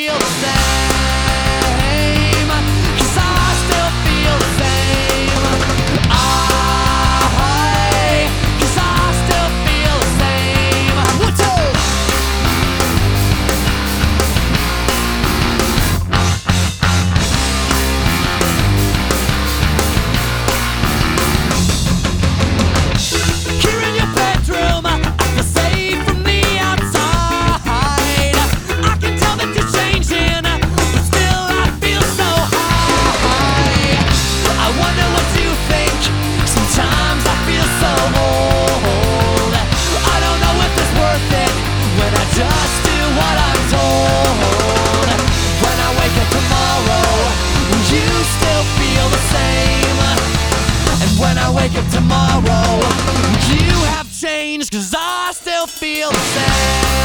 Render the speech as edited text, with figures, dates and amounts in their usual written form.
feel the same, 'cause I still feel the same. 'Cause I still feel the same. What's up? Here in your bedroom, I feel safe from the outside. I can tell that you're changing, but still I feel so high. I wonder what you think. Sometimes I feel so old. I don't know if it's worth it when I just do what I'm told. When I wake up tomorrow, will you still feel the same? And when I wake up tomorrow, you have changed, 'cause I still feel the same.